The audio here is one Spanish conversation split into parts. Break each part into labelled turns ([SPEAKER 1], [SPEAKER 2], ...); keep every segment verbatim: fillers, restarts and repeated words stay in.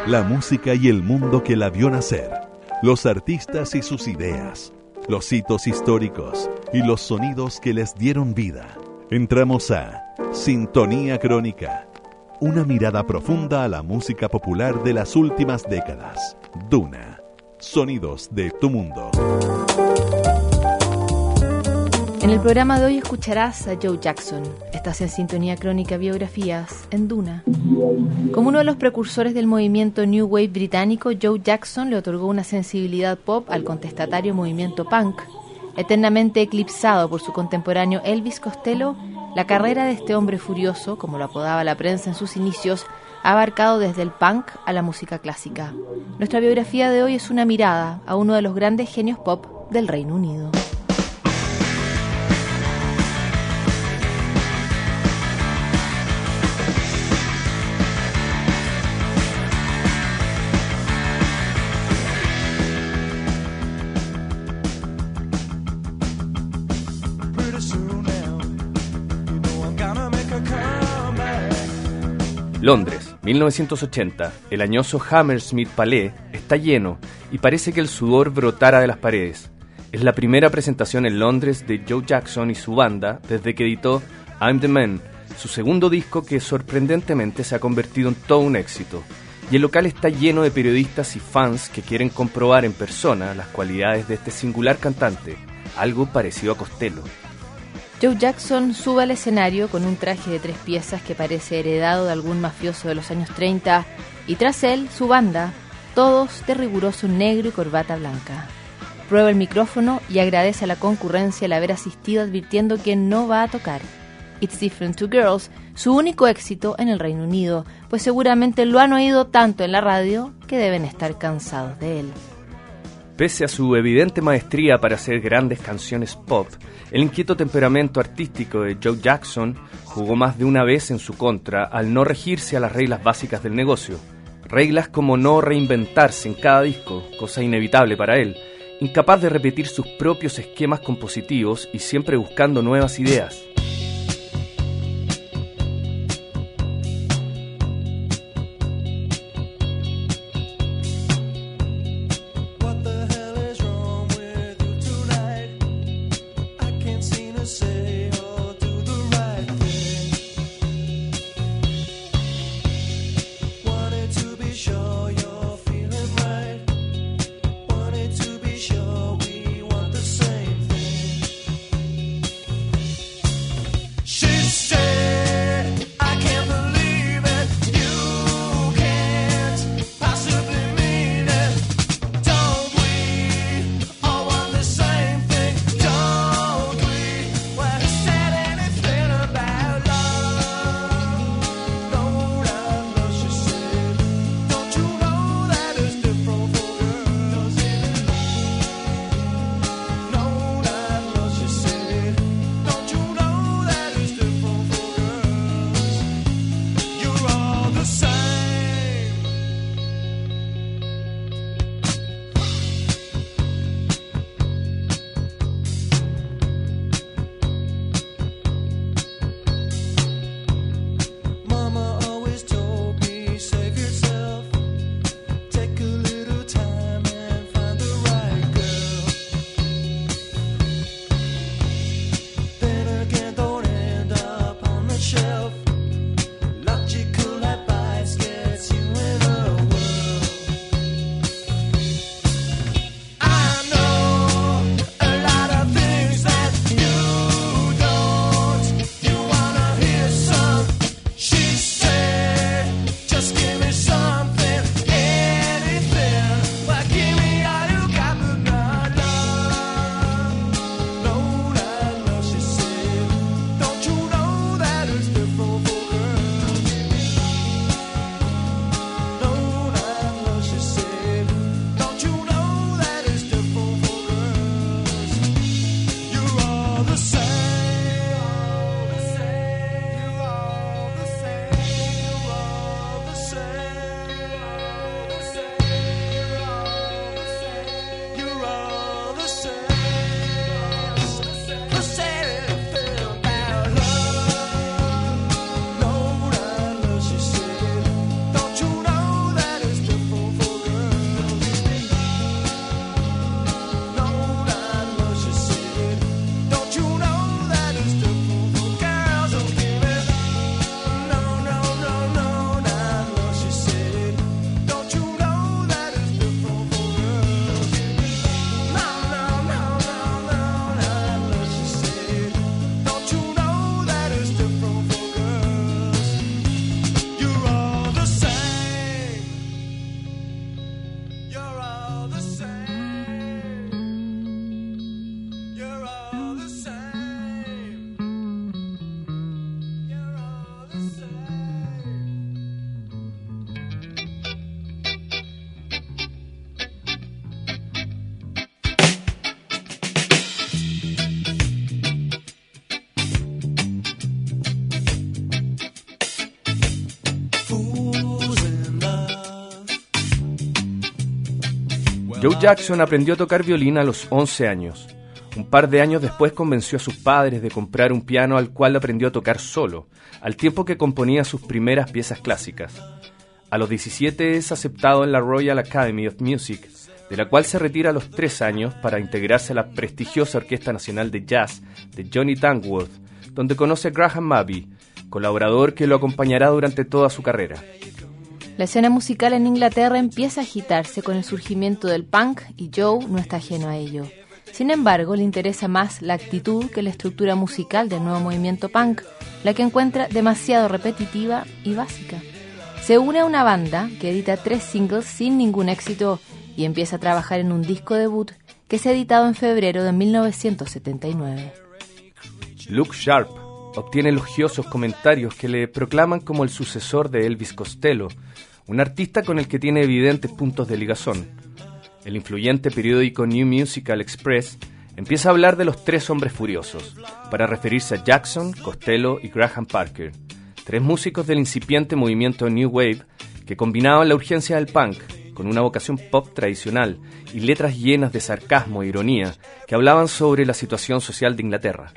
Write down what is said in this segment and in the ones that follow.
[SPEAKER 1] La música y el mundo que la vio nacer, los artistas y sus ideas, los hitos históricos y los sonidos que les dieron vida. Entramos a Sintonía Crónica, una mirada profunda a la música popular de las últimas décadas. Duna, sonidos de tu mundo.
[SPEAKER 2] En el programa de hoy escucharás a Joe Jackson. Estás en Sintonía Crónica Biografías en Duna. Como uno de los precursores del movimiento New Wave británico, Joe Jackson le otorgó una sensibilidad pop al contestatario movimiento punk. Eternamente eclipsado por su contemporáneo Elvis Costello, la carrera de este hombre furioso, como lo apodaba la prensa en sus inicios, ha abarcado desde el punk a la música clásica. Nuestra biografía de hoy es una mirada a uno de los grandes genios pop del Reino Unido.
[SPEAKER 3] Londres, mil novecientos ochenta. El añoso Hammersmith Palais está lleno y parece que el sudor brotara de las paredes. Es la primera presentación en Londres de Joe Jackson y su banda desde que editó I'm the Man, su segundo disco que sorprendentemente se ha convertido en todo un éxito. Y el local está lleno de periodistas y fans que quieren comprobar en persona las cualidades de este singular cantante, algo parecido a Costello.
[SPEAKER 2] Joe Jackson sube al escenario con un traje de tres piezas que parece heredado de algún mafioso de los años treinta y tras él su banda, todos de riguroso negro y corbata blanca. Prueba el micrófono y agradece a la concurrencia el haber asistido advirtiendo que no va a tocar It's Different to Girls, su único éxito en el Reino Unido, pues seguramente lo han oído tanto en la radio que deben estar cansados de él.
[SPEAKER 3] Pese a su evidente maestría para hacer grandes canciones pop, el inquieto temperamento artístico de Joe Jackson jugó más de una vez en su contra al no regirse a las reglas básicas del negocio. Reglas como no reinventarse en cada disco, cosa inevitable para él, incapaz de repetir sus propios esquemas compositivos y siempre buscando nuevas ideas. Joe Jackson aprendió a tocar violín a los once años. Un par de años después convenció a sus padres de comprar un piano al cual aprendió a tocar solo, al tiempo que componía sus primeras piezas clásicas. A los diecisiete es aceptado en la Royal Academy of Music, de la cual se retira a los tres años para integrarse a la prestigiosa Orquesta Nacional de Jazz de Johnny Dangworth, donde conoce a Graham Maby, colaborador que lo acompañará durante toda su carrera.
[SPEAKER 2] La escena musical en Inglaterra empieza a agitarse con el surgimiento del punk y Joe no está ajeno a ello. Sin embargo, le interesa más la actitud que la estructura musical del nuevo movimiento punk, la que encuentra demasiado repetitiva y básica. Se une a una banda que edita tres singles sin ningún éxito y empieza a trabajar en un disco debut que se ha editado en febrero de mil novecientos setenta y nueve.
[SPEAKER 3] Luke Sharp obtiene elogiosos comentarios que le proclaman como el sucesor de Elvis Costello, un artista con el que tiene evidentes puntos de ligazón. El influyente periódico New Musical Express empieza a hablar de los tres hombres furiosos, para referirse a Jackson, Costello y Graham Parker, tres músicos del incipiente movimiento New Wave que combinaban la urgencia del punk con una vocación pop tradicional y letras llenas de sarcasmo e ironía que hablaban sobre la situación social de Inglaterra.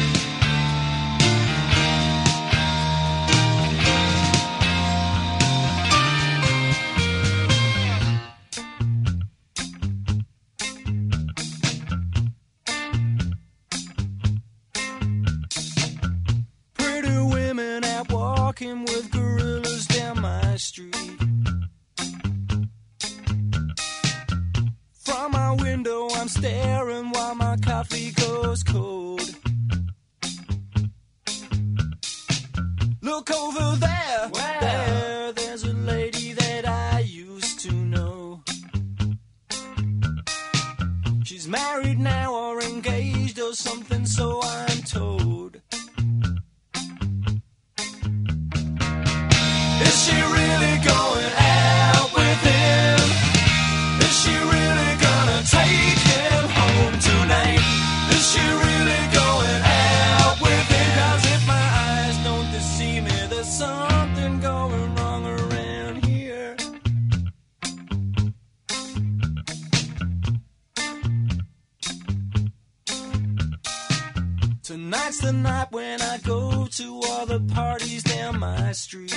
[SPEAKER 4] Tonight's the night when I go to all the parties down my street.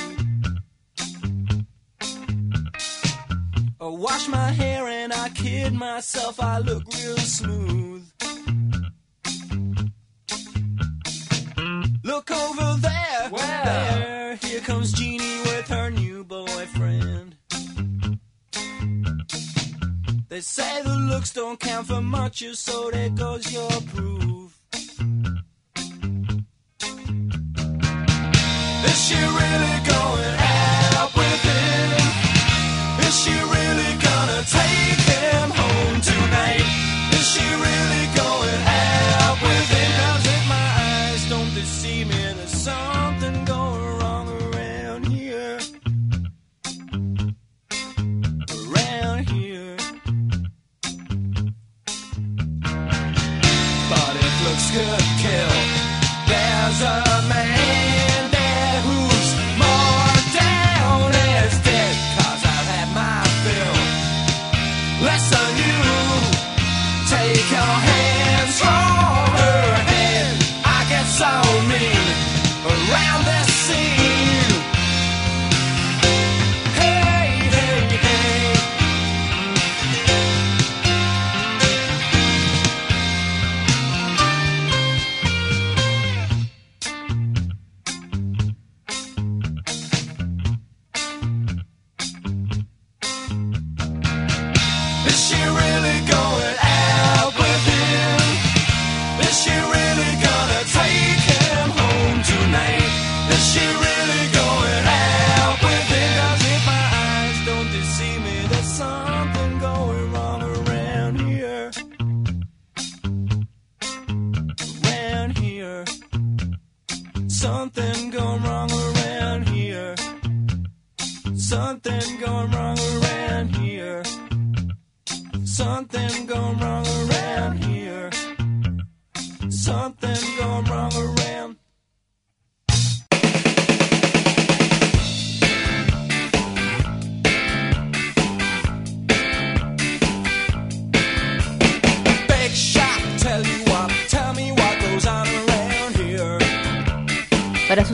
[SPEAKER 4] I wash my hair and I kid myself, I look real smooth. Look over there, wow. There, here comes Jeannie with her new boyfriend. They say the looks don't count for much, so there goes your proof. Is she really going out with him? Is she really gonna take him home tonight? Is she really going out with him? 'Cause if my eyes don't deceive me, there's something going wrong around here. Around here. But if looks could kill, there's a man something going wrong around here. Something going wrong around here. Something going wrong around here. Something going wrong around.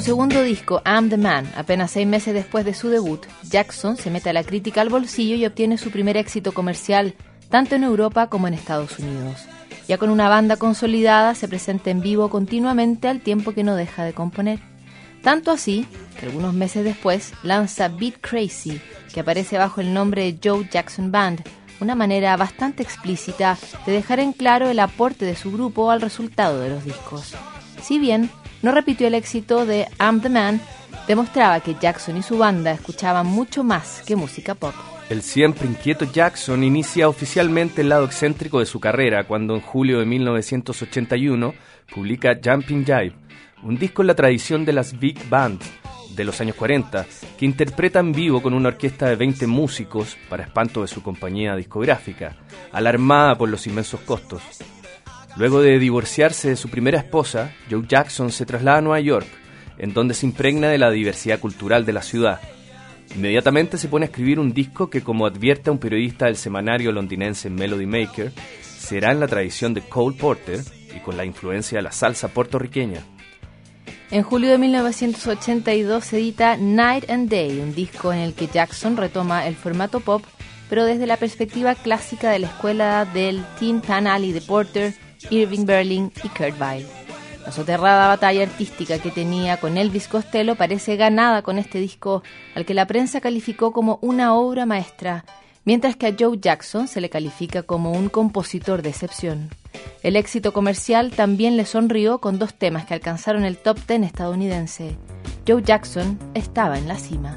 [SPEAKER 2] segundo disco, I'm the Man, apenas seis meses después de su debut, Jackson se mete a la crítica al bolsillo y obtiene su primer éxito comercial, tanto en Europa como en Estados Unidos. Ya con una banda consolidada, se presenta en vivo continuamente al tiempo que no deja de componer. Tanto así, que algunos meses después lanza Beat Crazy, que aparece bajo el nombre de Joe Jackson Band, una manera bastante explícita de dejar en claro el aporte de su grupo al resultado de los discos. Si bien no repitió el éxito de I'm the Man, demostraba que Jackson y su banda escuchaban mucho más que música pop.
[SPEAKER 3] El siempre inquieto Jackson inicia oficialmente el lado excéntrico de su carrera cuando en julio de mil novecientos ochenta y uno publica Jumpin' Jive, un disco en la tradición de las big bands de los años cuarenta, que interpreta en vivo con una orquesta de veinte músicos para espanto de su compañía discográfica, alarmada por los inmensos costos. Luego de divorciarse de su primera esposa, Joe Jackson se traslada a Nueva York, en donde se impregna de la diversidad cultural de la ciudad. Inmediatamente se pone a escribir un disco que, como advierte a un periodista del semanario londinense Melody Maker, será en la tradición de Cole Porter y con la influencia de la salsa puertorriqueña.
[SPEAKER 2] En julio de mil novecientos ochenta y dos se edita Night and Day, un disco en el que Jackson retoma el formato pop, pero desde la perspectiva clásica de la escuela del Tin Pan Alley de Porter, Irving Berlin y Kurt Weill. La soterrada batalla artística que tenía con Elvis Costello parece ganada con este disco, al que la prensa calificó como una obra maestra, mientras que a Joe Jackson se le califica como un compositor de excepción. El éxito comercial también le sonrió con dos temas que alcanzaron el top diez estadounidense. Joe Jackson estaba en la cima.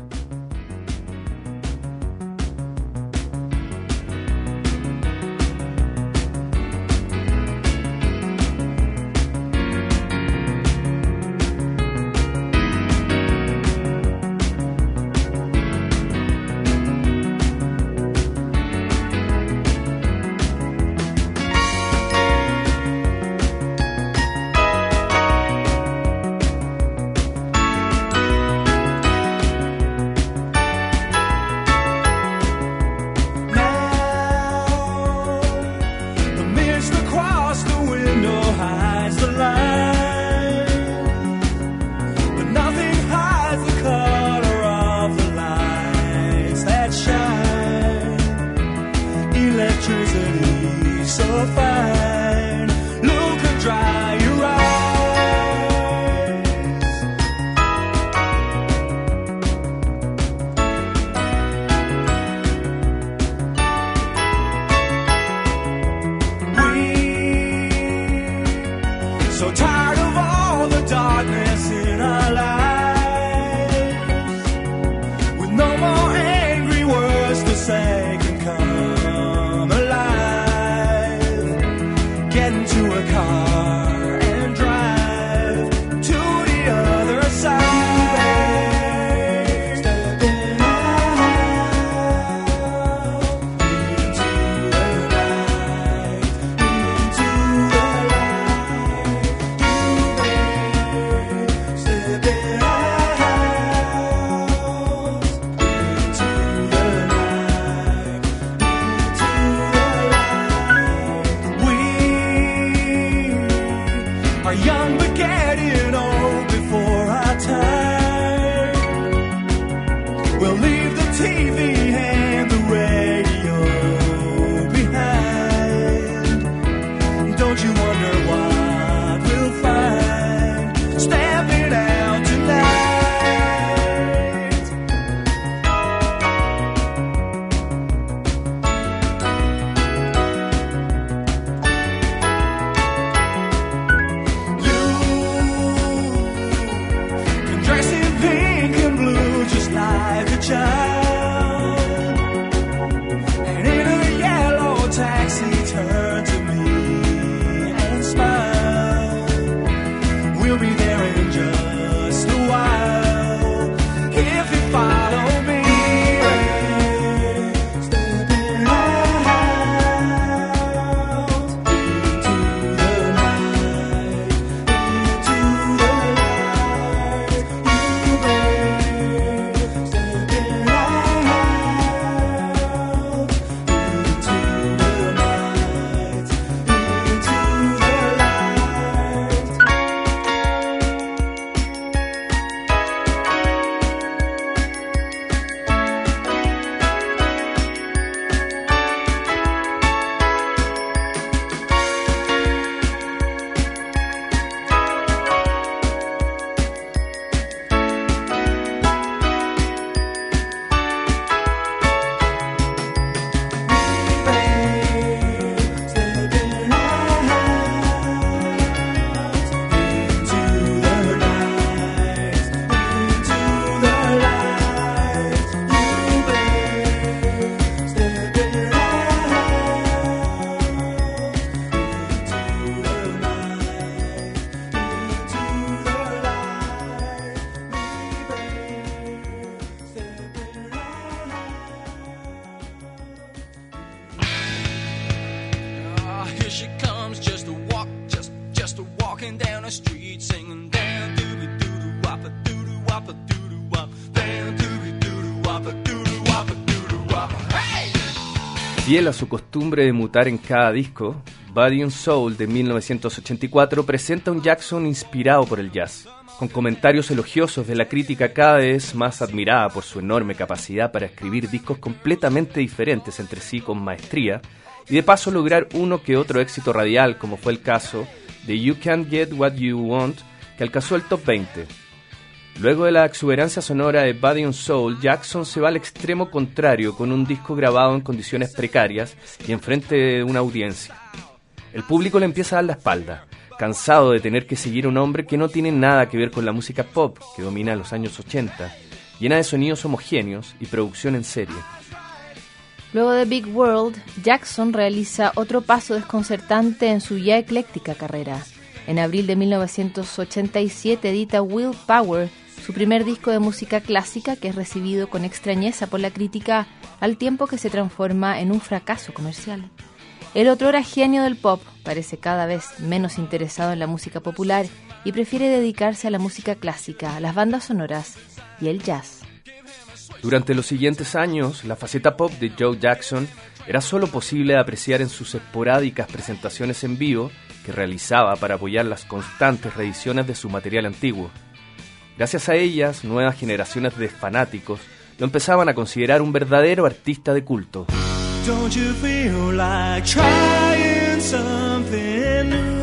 [SPEAKER 4] she comes, just a walk, just just a walking down the street, singing down doobie doodoo woppa doodoo woppa doodoo wop, down doobie doodoo woppa doodoo woppa doodoo woppa. Hey!
[SPEAKER 3] Fiel a su costumbre de mutar en cada disco, Body and Soul de mil novecientos ochenta y cuatro presenta un Jackson inspirado por el jazz, con comentarios elogiosos de la crítica cada vez más admirada por su enorme capacidad para escribir discos completamente diferentes entre sí con maestría, y de paso lograr uno que otro éxito radial, como fue el caso de You Can't Get What You Want, que alcanzó el top veinte. Luego de la exuberancia sonora de Body and Soul, Jackson se va al extremo contrario con un disco grabado en condiciones precarias y enfrente de una audiencia. El público le empieza a dar la espalda, cansado de tener que seguir a un hombre que no tiene nada que ver con la música pop que domina los años ochenta, llena de sonidos homogéneos y producción en serie.
[SPEAKER 2] Luego de Big World, Jackson realiza otro paso desconcertante en su ya ecléctica carrera. En abril de mil novecientos ochenta y siete edita Willpower, su primer disco de música clásica que es recibido con extrañeza por la crítica al tiempo que se transforma en un fracaso comercial. El otrora genio del pop parece cada vez menos interesado en la música popular y prefiere dedicarse a la música clásica, a las bandas sonoras y el jazz.
[SPEAKER 3] Durante los siguientes años, la faceta pop de Joe Jackson era solo posible de apreciar en sus esporádicas presentaciones en vivo que realizaba para apoyar las constantes reediciones de su material antiguo. Gracias a ellas, nuevas generaciones de fanáticos lo empezaban a considerar un verdadero artista de culto.
[SPEAKER 4] Don't you feel like trying something new?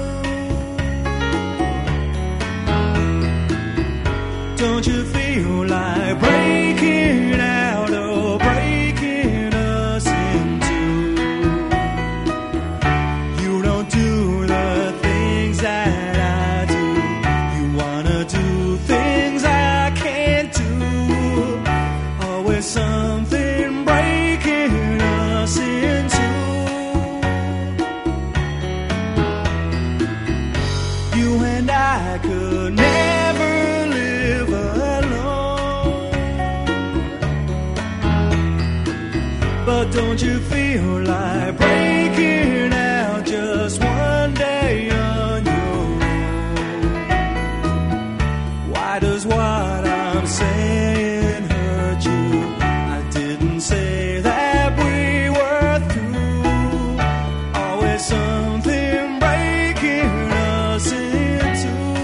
[SPEAKER 4] Don't you feel like breaking out or breaking us in two? You don't do the things that I do. You wanna do things I can't do. Always something breaking us in two. You and I could never live alone. But don't you feel like breaking out just one day on your own? Why does what I'm saying hurt you? I didn't say that we were through. Always something breaking us in two.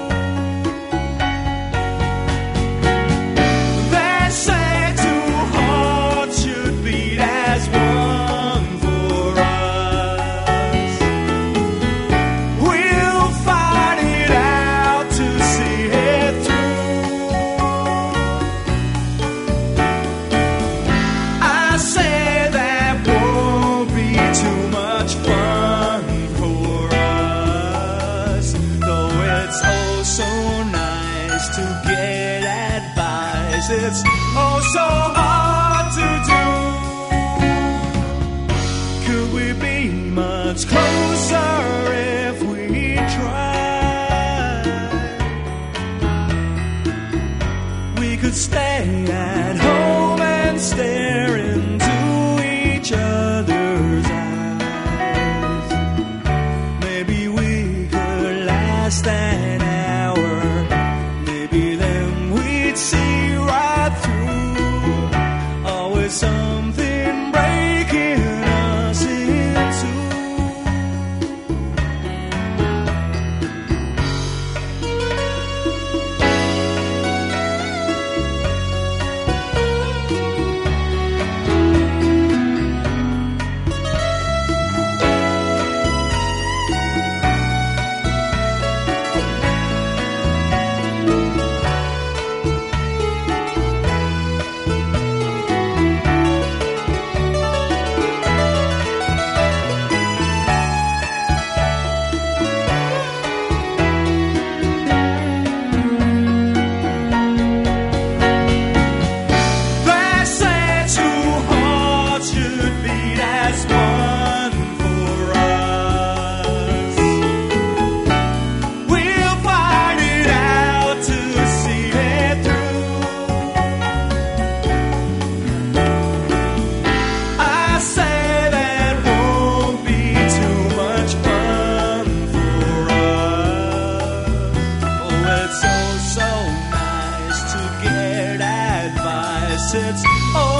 [SPEAKER 4] They say two hearts should beat as one for us. We'll fight it out to see it through. I say that won't be too much fun for us, though it's oh so nice to get advice. It's oh so hard to do. Could we be much closer if we tried? We could stay at home and stare into each other's eyes. Maybe we could last an hour. Maybe then we'd see right through. Always something breaking us in two.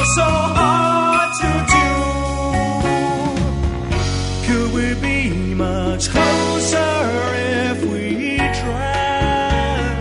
[SPEAKER 4] oh so hard to do. Could we be much closer if we tried?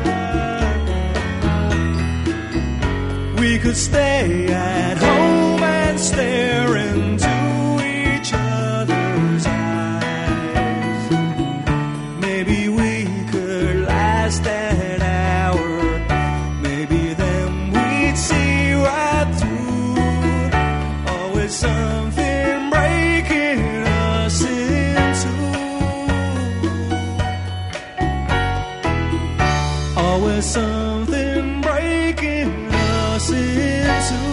[SPEAKER 4] We could stay at home and stare into each other's eyes. Maybe we could last an hour. Maybe then we'd see right through. Always something breaking us in two. Always something breaking us in two.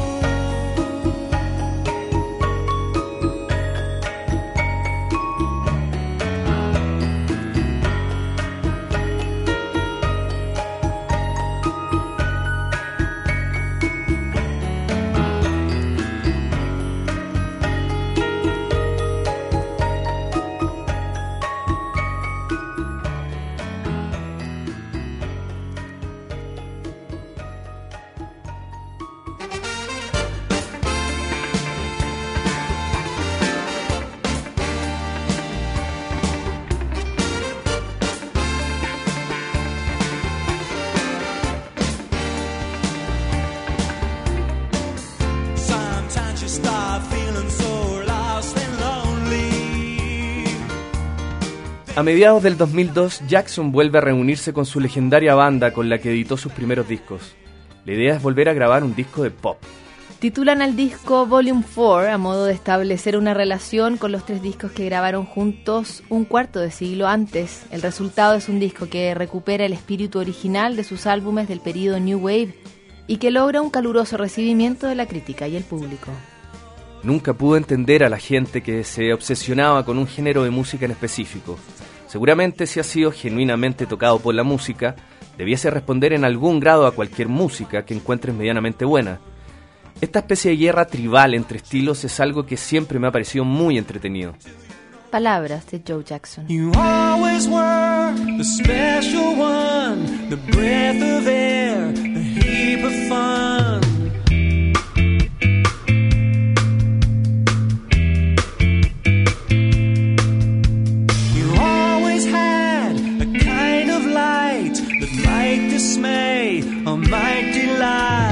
[SPEAKER 4] Sometimes you start feeling so lost and lonely.
[SPEAKER 3] A mediados del dos mil dos, Jackson vuelve a reunirse con su legendaria banda con la que editó sus primeros discos. La idea es volver a grabar un disco de pop.
[SPEAKER 2] Titulan al disco Volume cuatro a modo de establecer una relación con los tres discos que grabaron juntos un cuarto de siglo antes. El resultado es un disco que recupera el espíritu original de sus álbumes del período New Wave y que logra un caluroso recibimiento de la crítica y el público.
[SPEAKER 3] Nunca pude entender a la gente que se obsesionaba con un género de música en específico. Seguramente si has sido genuinamente tocado por la música, debiese responder en algún grado a cualquier música que encuentres medianamente buena. Esta especie de guerra tribal entre estilos es algo que siempre me ha parecido muy entretenido.
[SPEAKER 2] Palabras de Joe Jackson.
[SPEAKER 4] You always were the special one, the breath of air, the heap of fun. You always had a kind of light that might dismay or might delight.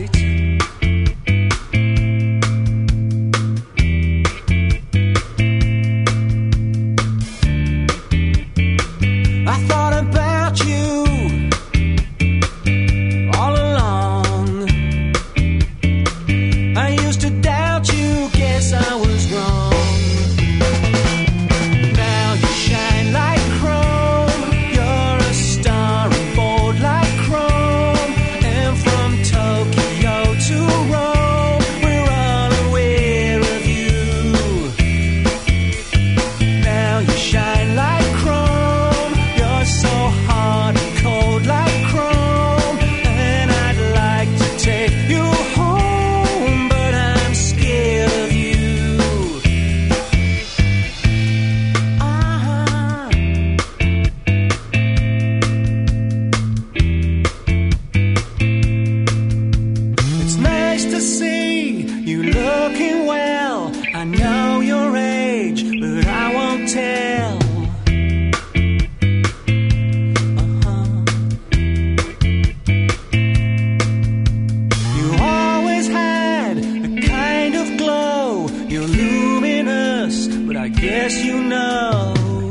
[SPEAKER 4] I thought about you all along. I used to doubt you, guess I was wrong. Now you shine like chrome. You're a star and bold like chrome. And from Tokyo to Rome, we're all aware of you. Now you shine like chrome. You're so hard and cold like chrome. And I'd like to take you home, but I'm scared of you. Ah. It's nice to see you looking well. I know your age, but I won't tell. Uh-huh. You always had a kind of glow. You're luminous, but I guess you know.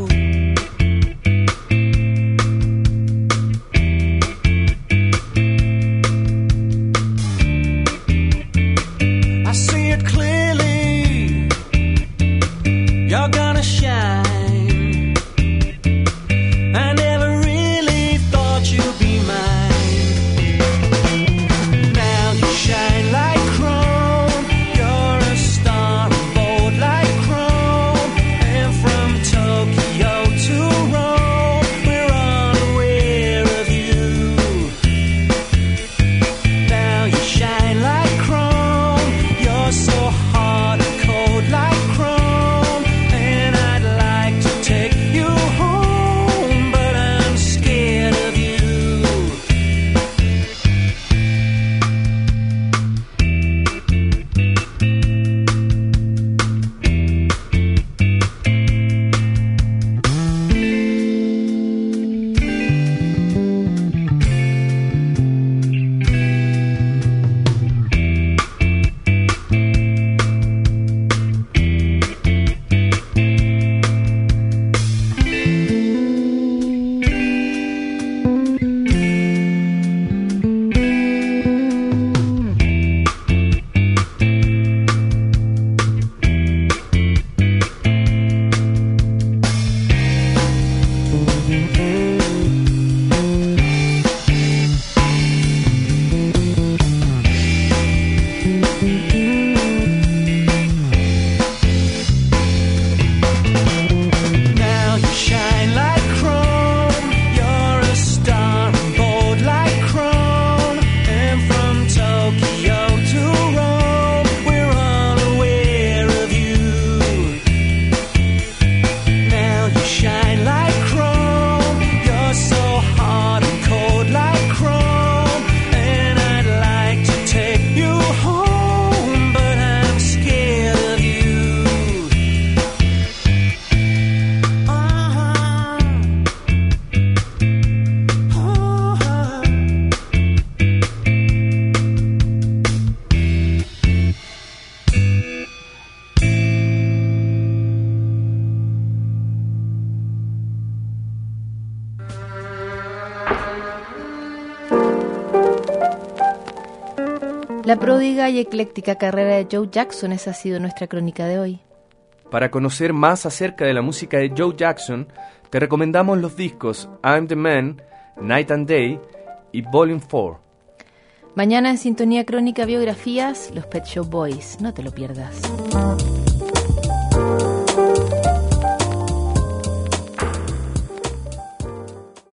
[SPEAKER 4] I see it clearly. You're gonna shine. I never really thought you'd be mine. Now you shine like chrome. You're a star bold like chrome. And from
[SPEAKER 2] La pródiga y ecléctica carrera de Joe Jackson, esa ha sido nuestra crónica de hoy.
[SPEAKER 3] Para conocer más acerca de la música de Joe Jackson, te recomendamos los discos I'm the Man, Night and Day y Volume cuatro.
[SPEAKER 2] Mañana en Sintonía Crónica Biografías, los Pet Shop Boys. No te lo pierdas.